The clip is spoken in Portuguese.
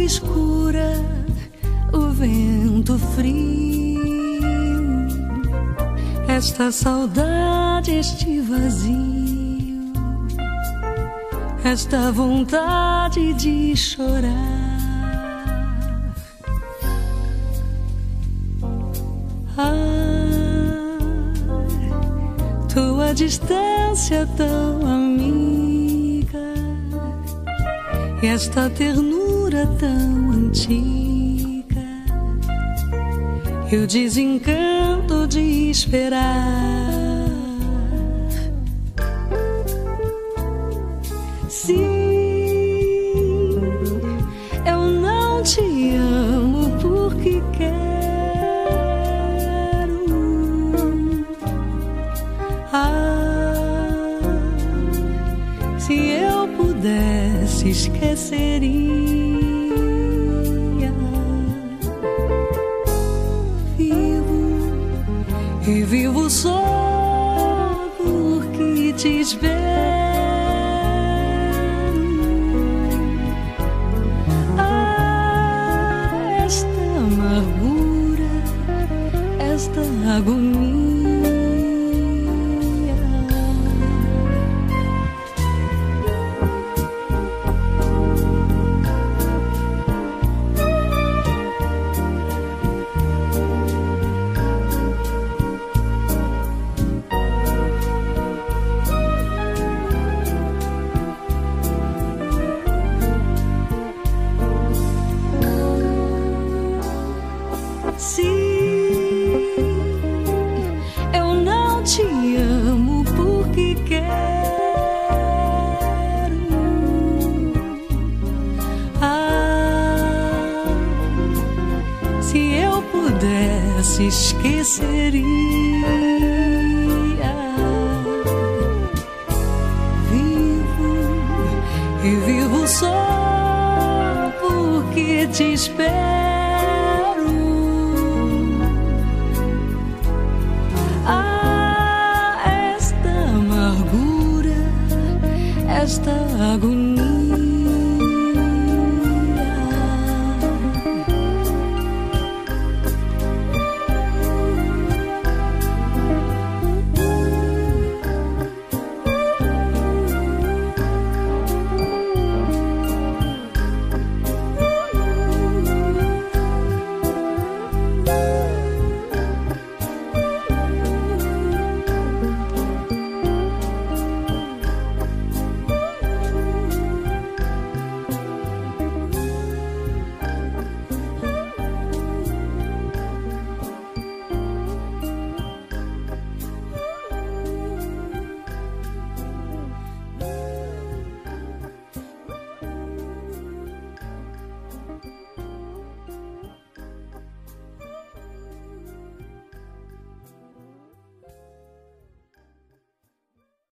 escura, o vento frio, esta saudade, este vazio, esta vontade de chorar. Tua distância tão amiga e esta ternura tão antiga e o desencanto de esperar. Sim, eu não te amo porque quero. Se eu pudesse, esqueceria. Vivo e vivo só porque te espero. Esta amargura, esta agonia. Esqueceria. Vivo e vivo só porque te espero. Esta amargura, esta agonia.